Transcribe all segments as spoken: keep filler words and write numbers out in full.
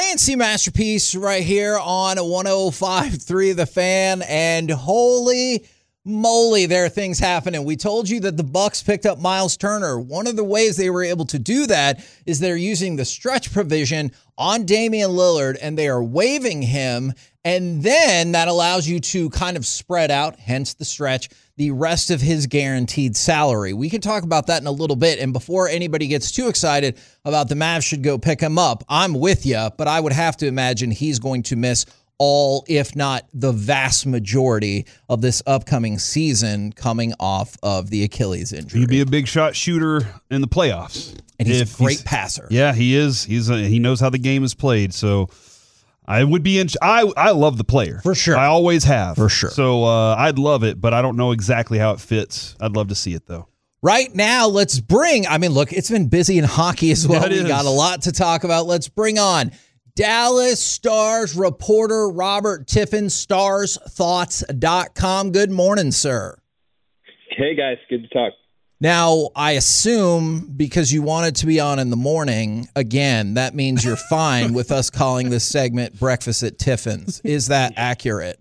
Science-y masterpiece right here on one oh five point three The Fan, and holy moly, there are things happening. We told you that the Bucks picked up Miles Turner. One of the ways they were able to do that is they're using the stretch provision on Damian Lillard, and they are waiving him, and then that allows you to kind of spread out, hence the stretch, the rest of his guaranteed salary. We can talk about that in a little bit, and before anybody gets too excited about the Mavs should go pick him up, I'm with you, but I would have to imagine he's going to miss all, if not the vast majority of this upcoming season coming off of the Achilles injury. He'd be a big shot shooter in the playoffs. And he's if a great he's, passer. Yeah, he is. He's a, he knows how the game is played. So I would be in. I I love the player for sure. I always have for sure. So uh, I'd love it, but I don't know exactly how it fits. I'd love to see it though. Right now, let's bring. I mean, look, it's been busy in hockey as well. Yeah, we got a lot to talk about. Let's bring on Dallas Stars reporter Robert Tiffin, stars thoughts dot com. Good morning, sir. Hey, guys. Good to talk. Now, I assume because you wanted to be on in the morning, again, that means you're fine with us calling this segment Breakfast at Tiffin's. Is that accurate?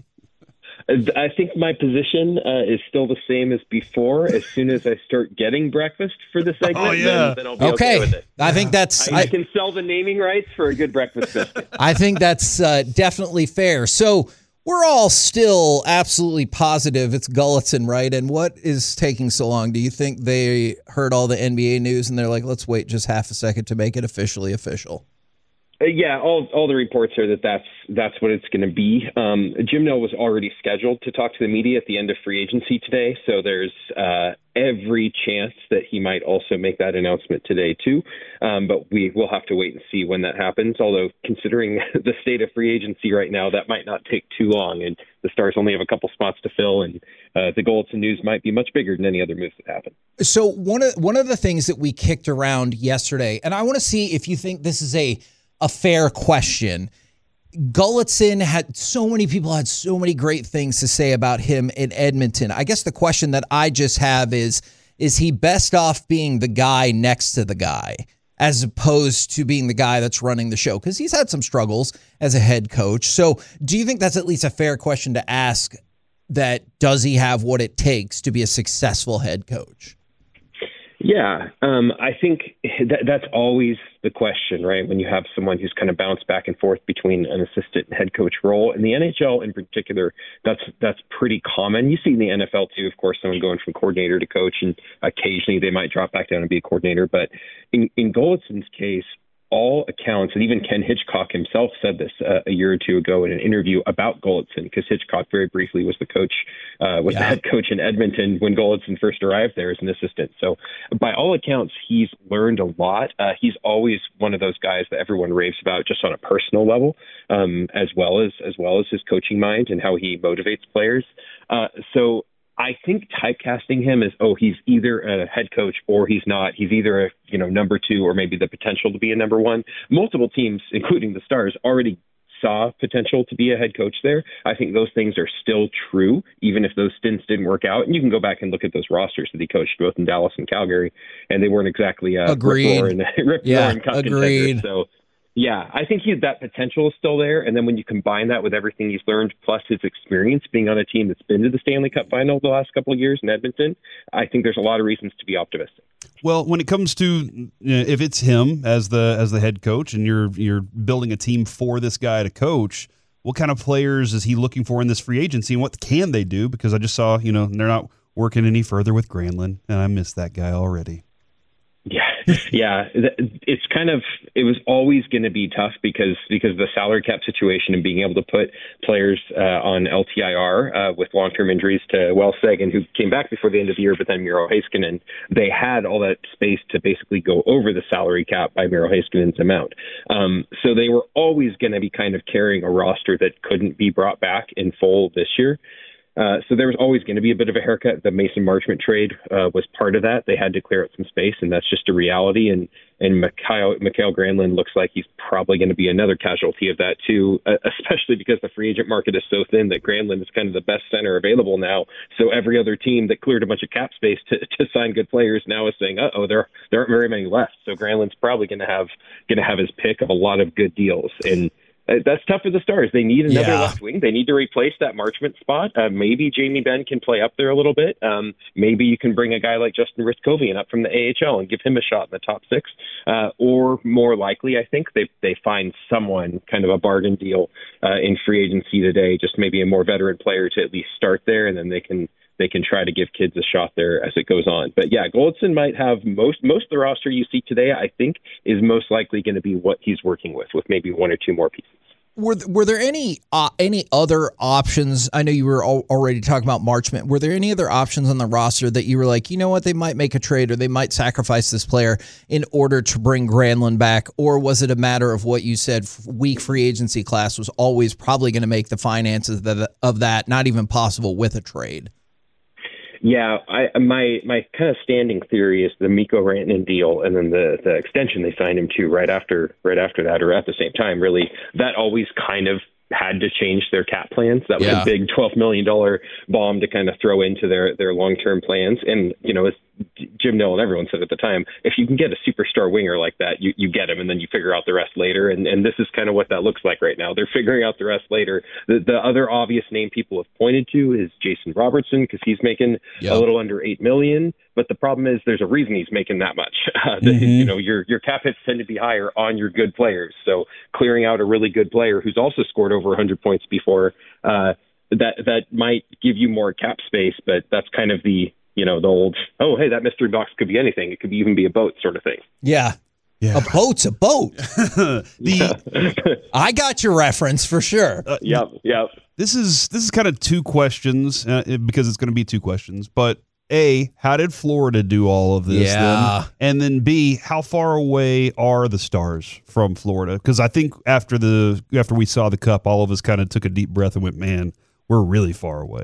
I think my position uh, is still the same as before. As soon as I start getting breakfast for the segment, oh, yeah. then, then I'll be okay, okay with it. I think that's... I, I, I can sell the naming rights for a good breakfast biscuit. I think that's uh, definitely fair. So we're all still absolutely positive it's Gulutzan, right? And what is taking so long? Do you think they heard all the N B A news and they're like, let's wait just half a second to make it officially official? Uh, yeah, all all the reports are that that's that's what it's going to be. Um, Jim Nill was already scheduled to talk to the media at the end of free agency today, so there's uh, every chance that he might also make that announcement today too. Um, but we will have to wait and see when that happens. Although considering the state of free agency right now, that might not take too long, and the Stars only have a couple spots to fill, and uh, the Gulutzan news might be much bigger than any other moves that happen. So one of one of the things that we kicked around yesterday, and I want to see if you think this is a a fair question. Gulutzan had so many people had so many great things to say about him in Edmonton. I guess the question that I just have is, is he best off being the guy next to the guy as opposed to being the guy that's running the show? Because he's had some struggles as a head coach. So do you think that's at least a fair question to ask, that does he have what it takes to be a successful head coach? Yeah, um, I think that, that's always the question, right? When you have someone who's kind of bounced back and forth between an assistant and head coach role. In the N H L in particular, that's that's pretty common. You see in the N F L too, of course, someone going from coordinator to coach, and occasionally they might drop back down and be a coordinator. But in, in Gulutzan's case, all accounts, and even Ken Hitchcock himself said this uh, a year or two ago in an interview about Gulutzan, because Hitchcock very briefly was the coach, uh, was yeah. the head coach in Edmonton when Gulutzan first arrived there as an assistant. So by all accounts, he's learned a lot. Uh, he's always one of those guys that everyone raves about just on a personal level, um, as well as as well as his coaching mind and how he motivates players. Uh, so I think typecasting him as, oh, he's either a head coach or he's not. He's either a, you know, number two or maybe the potential to be a number one. Multiple teams, including the Stars, already saw potential to be a head coach there. I think those things are still true, even if those stints didn't work out. And you can go back and look at those rosters that he coached both in Dallas and Calgary, and they weren't exactly uh, agreed. Rip-roaring, rip yeah, agreed. So, yeah, I think he, that potential is still there. And then when you combine that with everything he's learned, plus his experience being on a team that's been to the Stanley Cup final the last couple of years in Edmonton, I think there's a lot of reasons to be optimistic. Well, when it comes to, you know, if it's him as the as the head coach and you're you're building a team for this guy to coach, what kind of players is he looking for in this free agency, and what can they do? Because I just saw, you know, they're not working any further with Granlund, and I miss that guy already. Yeah, yeah. It's kind of, it was always going to be tough because because of the salary cap situation and being able to put players uh, on L T I R uh, with long-term injuries to Wells Sagan, who came back before the end of the year, but then Miro Heiskanen. They had all that space to basically go over the salary cap by Miro Heiskanen's amount. Um, so they were always going to be kind of carrying a roster that couldn't be brought back in full this year. Uh, so there was always going to be a bit of a haircut. The Mason Marchment trade uh, was part of that. They had to clear out some space, and that's just a reality. And and Mikael, Mikael Granlund looks like he's probably going to be another casualty of that too, uh, especially because the free agent market is so thin that Granlund is kind of the best center available now. So every other team that cleared a bunch of cap space to, to sign good players now is saying, uh oh, there there aren't very many left. So Granlund's probably going to have going to have his pick of a lot of good deals. And that's tough for the Stars. They need another Yeah. left wing. They need to replace that Marchment spot. Uh, maybe Jamie Benn can play up there a little bit. Um, maybe you can bring a guy like Justin Ristkovian up from the A H L and give him a shot in the top six. Uh, or more likely, I think, they they find someone, kind of a bargain deal uh, in free agency today, just maybe a more veteran player to at least start there, and then they can they can try to give kids a shot there as it goes on. But yeah, Goldson might have most most of the roster you see today, I think, is most likely going to be what he's working with, with maybe one or two more pieces. Were were there any uh, any other options? I know you were al- already talking about Marchment. Were there any other options on the roster that you were like, you know what, they might make a trade or they might sacrifice this player in order to bring Granlund back? Or was it a matter of what you said, weak free agency class was always probably going to make the finances that, of that not even possible with a trade? Yeah, I, my my kind of standing theory is the Mikko Rantanen deal, and then the the extension they signed him to right after right after that, or at the same time, really, that always kind of had to change their cap plans. That was Yeah. a big twelve million dollars bomb to kind of throw into their their long term plans. And you know, as Jim Nill and everyone said at the time, if you can get a superstar winger like that, you, you get him, and then you figure out the rest later. And, and this is kind of what that looks like right now. They're figuring out the rest later. The, the other obvious name people have pointed to is Jason Robertson, because he's making Yep. a little under eight million dollars. But the problem is there's a reason he's making that much. Uh, the, Mm-hmm. You know, your your cap hits tend to be higher on your good players. So clearing out a really good player who's also scored over one hundred points before, uh, that that might give you more cap space. But that's kind of the you know, the old, oh, hey, that mystery box could be anything. It could even be a boat sort of thing. Yeah. Yeah. A boat's a boat. the I got your reference for sure. Uh, yep, yep. This is this is kind of two questions uh, because it's going to be two questions. But A, how did Florida do all of this? Yeah. Then? And then B, how far away are the Stars from Florida? Because I think after the after we saw the Cup, all of us kind of took a deep breath and went, "Man, we're really far away."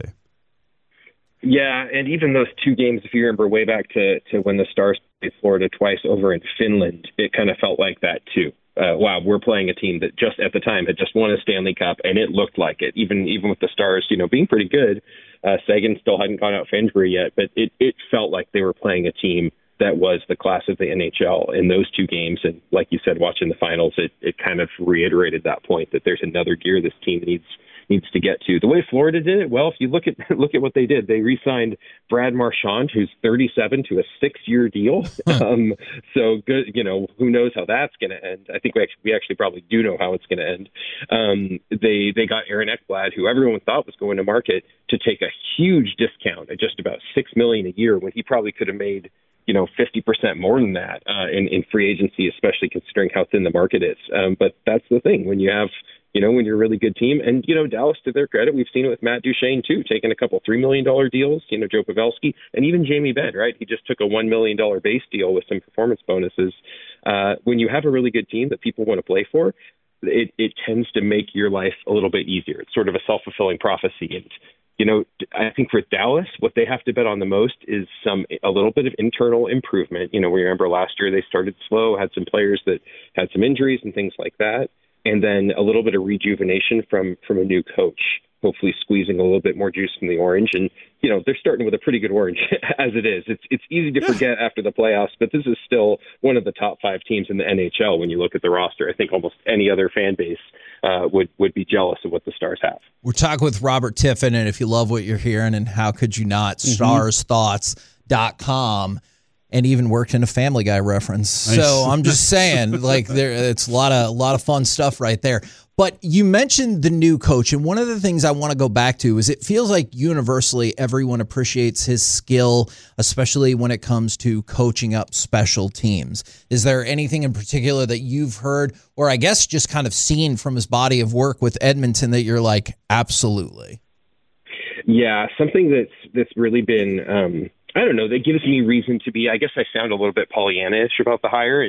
Yeah, and even those two games, if you remember way back to, to when the Stars played Florida twice over in Finland, it kind of felt like that too. Uh, wow, we're playing a team that just at the time had just won a Stanley Cup, and it looked like it. Even even with the Stars, you know, being pretty good, uh, Sagan still hadn't gone out for injury yet, but it, it felt like they were playing a team that was the class of the N H L in those two games. And like you said, watching the finals, it, it kind of reiterated that point that there's another gear this team needs needs to get to. The way Florida did it, well, if you look at look at what they did, they re-signed Brad Marchand, who's thirty-seven, to a six-year deal. um, so good, you know, who knows how that's going to end? I think we actually, we actually probably do know how it's going to end. Um, they they got Aaron Ekblad, who everyone thought was going to market, to take a huge discount at just about six million dollars a year, when he probably could have made, you know, fifty percent more than that uh, in, in free agency, especially considering how thin the market is. Um, but that's the thing when you have, you know, when you're a really good team. And, you know, Dallas, to their credit, we've seen it with Matt Duchene, too, taking a couple three million dollars deals, you know, Joe Pavelski, and even Jamie Benn, right? He just took a one million dollars base deal with some performance bonuses. Uh, when you have a really good team that people want to play for, it, it tends to make your life a little bit easier. It's sort of a self-fulfilling prophecy. And, you know, I think for Dallas, what they have to bet on the most is some a little bit of internal improvement. You know, we remember last year they started slow, had some players that had some injuries and things like that, and then a little bit of rejuvenation from from a new coach, hopefully squeezing a little bit more juice from the orange. And, you know, they're starting with a pretty good orange as it is. It's it's easy to forget after the playoffs, but this is still one of the top five teams in the N H L when you look at the roster. I think almost any other fan base uh, would, would be jealous of what the Stars have. We're talking with Robert Tiffin, and if you love what you're hearing, and how could you not, mm-hmm. stars thoughts dot com. And even worked in a Family Guy reference. Nice. So I'm just saying, like, there, it's a lot of a lot of fun stuff right there. But you mentioned the new coach, and one of the things I want to go back to is it feels like universally everyone appreciates his skill, especially when it comes to coaching up special teams. Is there anything in particular that you've heard, or I guess just kind of seen from his body of work with Edmonton, that you're like, absolutely? Yeah, something that's that's really been. Um, I don't know, that gives me reason to be, I guess I sound a little bit Pollyanna-ish about the hire, and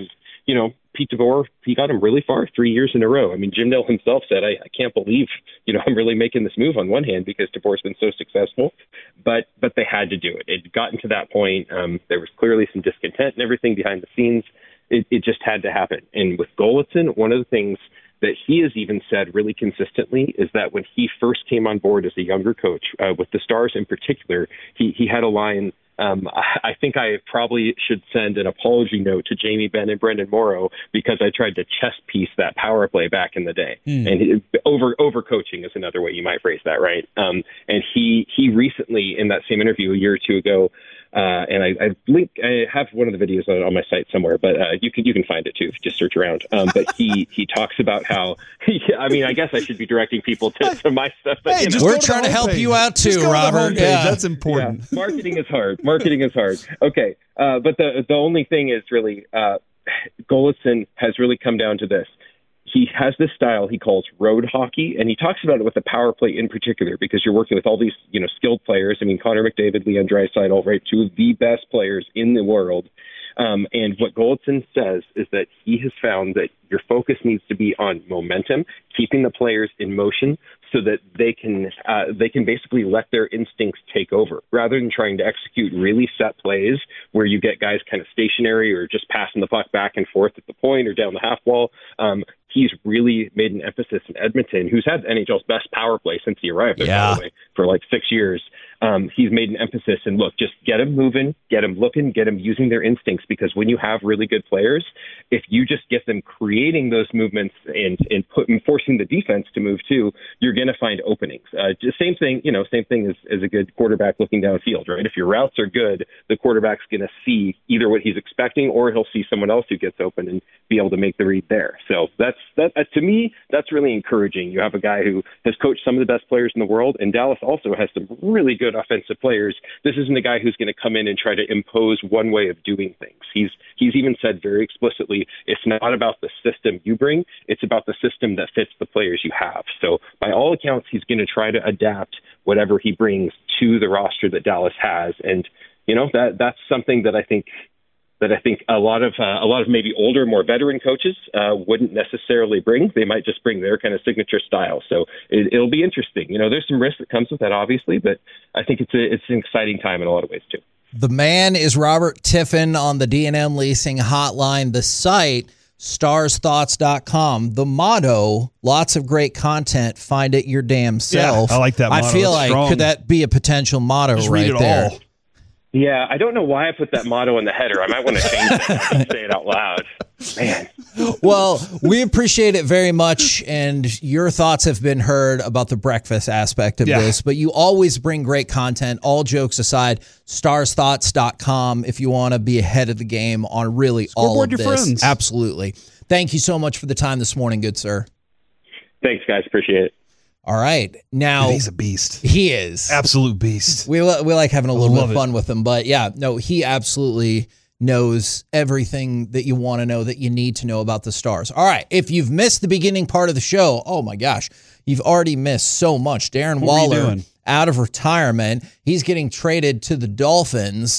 you know, Pete DeBoer, he got him really far three years in a row. I mean, Jim Nill himself said, I, I can't believe, you know, I'm really making this move on one hand because DeBoer's been so successful, but but they had to do it. It had gotten to that point. Um, there was clearly some discontent and everything behind the scenes. It, it just had to happen. And with Golitzin, one of the things that he has even said really consistently is that when he first came on board as a younger coach, uh, with the Stars in particular, he, he had a line, Um, I, I think I probably should send an apology note to Jamie Benn and Brendan Morrow because I tried to chess piece that power play back in the day. Mm. And he, over over coaching is another way you might phrase that, right? Um, and he he recently, in that same interview a year or two ago, uh, and I, I link I have one of the videos on, on my site somewhere, but uh, you can you can find it too if you just search around. Um, but he he talks about how he, I mean I guess I should be directing people to, to my stuff. But, hey, you know, we're trying to help page. you out too, Robert. Yeah, that's important. Yeah. Marketing is hard. Marketing is hard. Okay, uh, but the the only thing is really uh, Golitzin has really come down to this. He has this style he calls road hockey, and he talks about it with the power play in particular because you're working with all these, you know, skilled players. I mean, Connor McDavid, Leon Draisaitl, right, two of the best players in the world. Um, and what Golitzin says is that he has found that your focus needs to be on momentum, keeping the players in motion so that they can uh, they can basically let their instincts take over rather than trying to execute really set plays where you get guys kind of stationary or just passing the puck back and forth at the point or down the half wall. Um, he's really made an emphasis in Edmonton, who's had N H L's best power play since he arrived there, yeah. by the way, for like six years. Um, he's made an emphasis and look, just get them moving, get them looking, get them using their instincts, because when you have really good players, if you just get them creating those movements and, and put, and forcing the defense to move too, you're going to find openings. Uh, just same thing, you know, same thing as, as a good quarterback looking downfield, right? If your routes are good, the quarterback's going to see either what he's expecting or he'll see someone else who gets open and be able to make the read there. So that's, that, uh, to me, that's really encouraging. You have a guy who has coached some of the best players in the world, and Dallas also has some really good offensive players. This isn't a guy who's going to come in and try to impose one way of doing things. He's he's even said very explicitly, it's not about the system you bring, it's about the system that fits the players you have. So by all accounts, he's going to try to adapt whatever he brings to the roster that Dallas has. And, you know, that that's something that I think that I think a lot of uh, a lot of maybe older, more veteran coaches uh, wouldn't necessarily bring. They might just bring their kind of signature style. So it, it'll be interesting. You know, there's some risk that comes with that, obviously, but I think it's a, it's an exciting time in a lot of ways too. The man is Robert Tiffin on the D and M Leasing Hotline. The site, stars thoughts dot com. The motto, lots of great content. Find it your damn self. Yeah, I like that motto. I feel it's like strong. Could that be a potential motto Just right read it there? All. Yeah, I don't know why I put that motto in the header. I might want to change it and say it out loud. Man. Well, we appreciate it very much, and your thoughts have been heard about the breakfast aspect of yeah. this, but you always bring great content. All jokes aside, stars thoughts dot com if you want to be ahead of the game on really Scoreboard all of your this. Friends. Absolutely. Thank you so much for the time this morning, good sir. Thanks, guys. Appreciate it. All right. Now, Dude, he's a beast. He is. Absolute beast. We, we like having a little bit of fun it. with him, but yeah, no, he absolutely knows everything that you want to know, that you need to know about the Stars. All right. If you've missed the beginning part of the show, oh my gosh, you've already missed so much. Darren What were you Waller doing? out of retirement. He's getting traded to the Dolphins,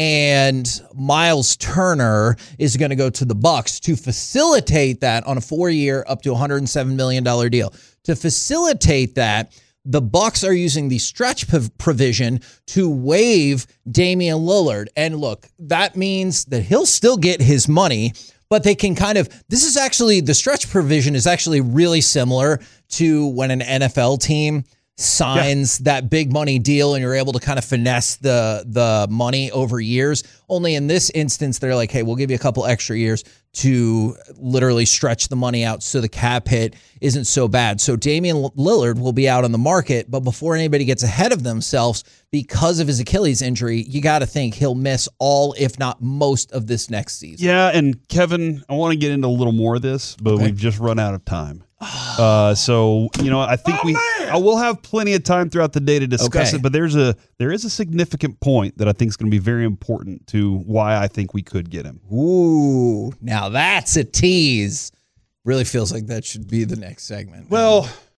and Miles Turner is going to go to the Bucks to facilitate that on a four-year, up to one hundred seven million dollars deal. To facilitate that, the Bucks are using the stretch provision to waive Damian Lillard. And look, that means that he'll still get his money, but they can kind of, this is actually, the stretch provision is actually really similar to when an N F L team signs yeah. that big money deal and you're able to kind of finesse the the money over years. Only in this instance, they're like, hey, we'll give you a couple extra years to literally stretch the money out so the cap hit isn't so bad. So Damian Lillard will be out on the market, but before anybody gets ahead of themselves, because of his Achilles injury, you got to think he'll miss all, if not most, of this next season. Yeah, and Kevin, I want to get into a little more of this, but okay. we've just run out of time. Uh, so, you know, I think oh, we I will have plenty of time throughout the day to discuss okay. it, but there's a there is a significant point that I think is going to be very important to why I think we could get him. Ooh, now that's a tease. Really feels like that should be the next segment. Well,